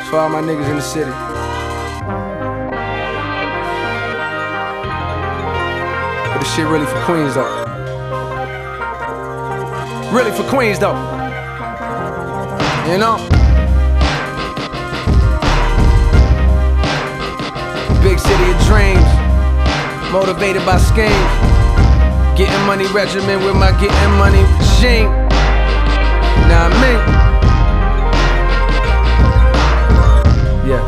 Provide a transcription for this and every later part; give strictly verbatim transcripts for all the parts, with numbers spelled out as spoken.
For all my niggas in the city. But this shit really for Queens though. Really for Queens though. You know? Big city of dreams, motivated by schemes. Getting money regimen with my getting money regime. Now I mean. Yeah.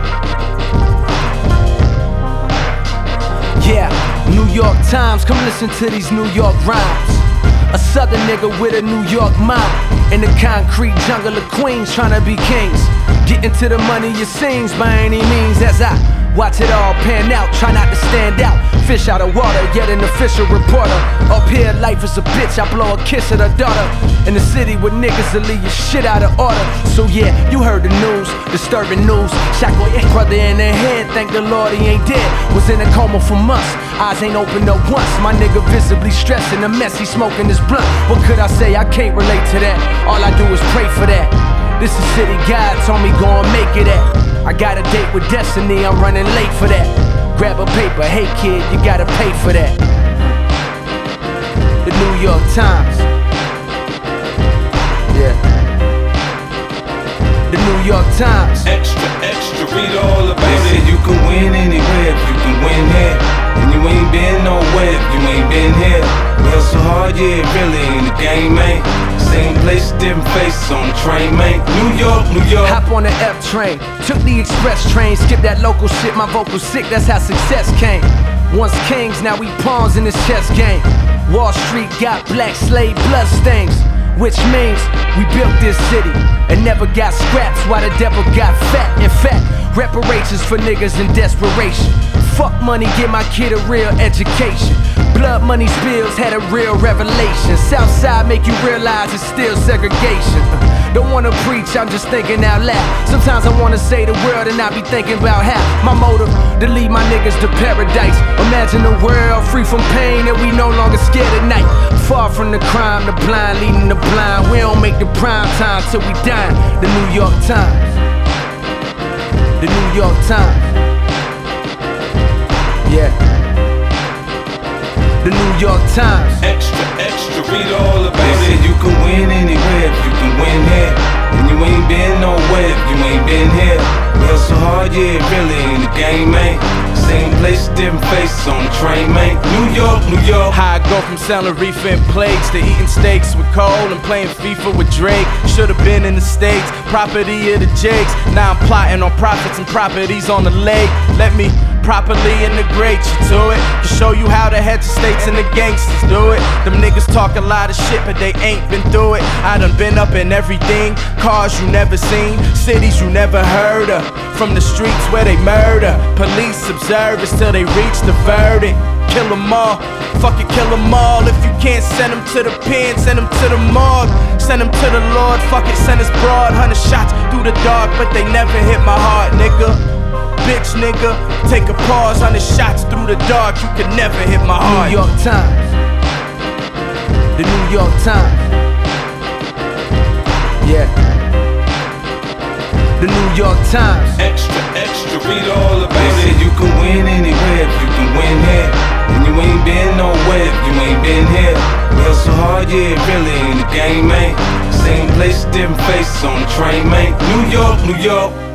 Yeah, New York Times, come listen to these New York rhymes. A southern nigga with a New York mind. In the concrete jungle of Queens, tryna be kings. Getting to the money it seems by any means as I watch it all pan out, try not to stand out. Fish out of water, yet an official reporter. Up here, life is a bitch, I blow a kiss at her daughter. In the city with niggas that leave your shit out of order. So yeah, you heard the news, disturbing news. Shot boy, brother in the head, thank the Lord he ain't dead. Was in a coma for months, eyes ain't opened up once. My nigga visibly stressing, a mess, he smoking his blunt. What could I say, I can't relate to that. All I do is pray for that. This is city God told me go and make it at. I got a date with destiny, I'm running late for that. Grab a paper, hey kid, you gotta pay for that. The New York Times. Yeah. The New York Times. Extra, extra, read all about it. They say you can win anywhere if you can win here. And you ain't been nowhere if you ain't been here. We hustle hard, yeah, really in the game, man. Same place, different faces on the train, man. New York, New York. Hop on the F train, took the express train. Skip that local shit, my vocals sick, that's how success came. Once kings, now we pawns in this chess game. Wall Street got black slave blood stains, which means we built this city and never got scraps while the devil got fat. In fact, reparations for niggas in desperation. Fuck money, give my kid a real education. Blood money spills had a real revelation. Southside make you realize it's still segregation. Don't wanna preach, I'm just thinking out loud. Sometimes I wanna say the world and I be thinking about how my motive to lead my niggas to paradise. Imagine a world free from pain and we no longer scared at night. Far from the crime, the blind leading the blind. We don't make the prime time till we die. The New York Times. The New York Times. Yeah. The New York Times. Extra, extra, read all about it. They say you can win anywhere if you can win here. And you ain't been nowhere if you ain't been here. We hustle hard, yeah, really in the game, man. Same place, different faces on the train, man. New York, New York. How I go from selling reefer and plates to eating steaks with Cole and playing FIFA with Drake. Should've been in the States, property of the Jakes. Now I'm plotting on profits and properties on the lake. Let me properly integrate you to it, to show you how the heads of states and the gangsters do it. Them niggas talk a lot of shit, but they ain't been through it. I done been up in everything, cars you never seen, cities you never heard of. From the streets where they murder, police observers till they reach the verdict. Kill them all, fuck it, kill them all. If you can't send them to the pen, send them to the morgue. Send them to the Lord, fuck it, send us broad. Hundred shots through the dark, but they never hit my heart, nigga. Bitch nigga, take a pause on the shots through the dark, you can never hit my heart. New York Times. The New York Times. Yeah. The New York Times. Extra, extra, read all about it. They say you can win anywhere if you can win here. And you ain't been nowhere if you ain't been here. We hustle hard, yeah, really in the game, man. Same place, different faces on the train, man. New York, New York.